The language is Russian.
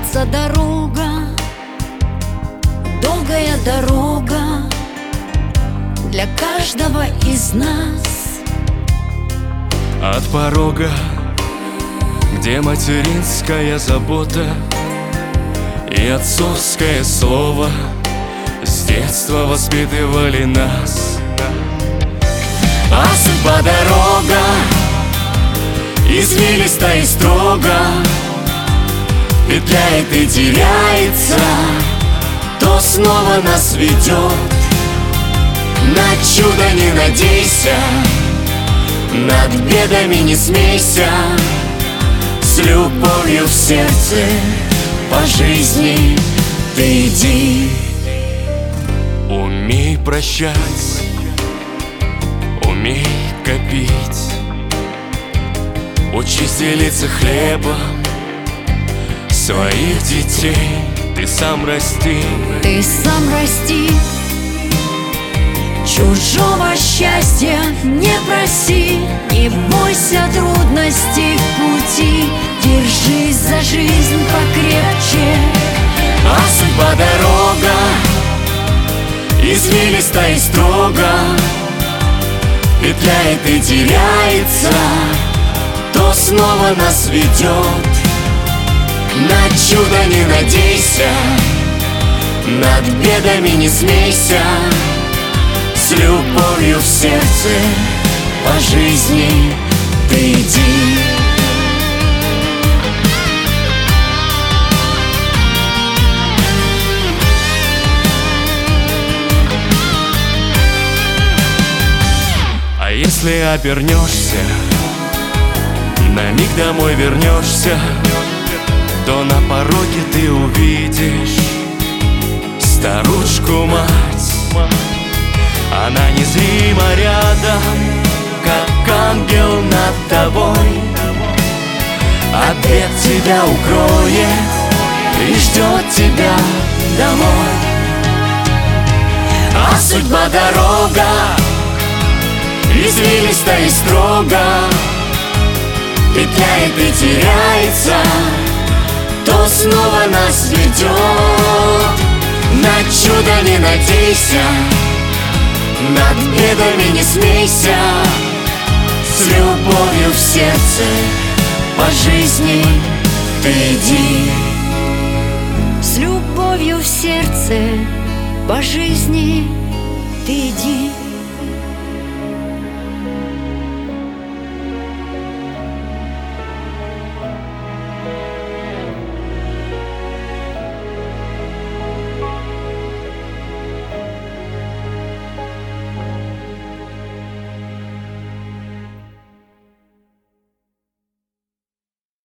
кажется, дорога, долгая дорога для каждого из нас. От порога, где материнская забота и отцовское слово с детства воспитывали нас. А судьба дорога извилиста и строго, петляет и теряется, то снова нас ведет. На чудо не надейся, над бедами не смейся, с любовью в сердце по жизни ты иди. Умей прощать, умей копить, учись делиться хлебом, своих детей ты сам расти. Ты сам расти, чужого счастья не проси, не бойся трудностей в пути, держись за жизнь покрепче. А судьба дорога извилиста и строго, петляет и теряется, то снова нас ведет. На чудо не надейся, над бедами не смейся, с любовью в сердце по жизни ты иди. А если обернешься, на миг домой вернешься, то на пороге ты увидишь старушку-мать. Она незримо рядом, как ангел над тобой, от бед тебя укроет и ждет тебя домой. А судьба дорога извилиста и строго, петляет и теряется, то снова нас ведет. На чудо не надейся, над бедами не смейся, с любовью в сердце по жизни ты иди. С любовью в сердце по жизни ты иди.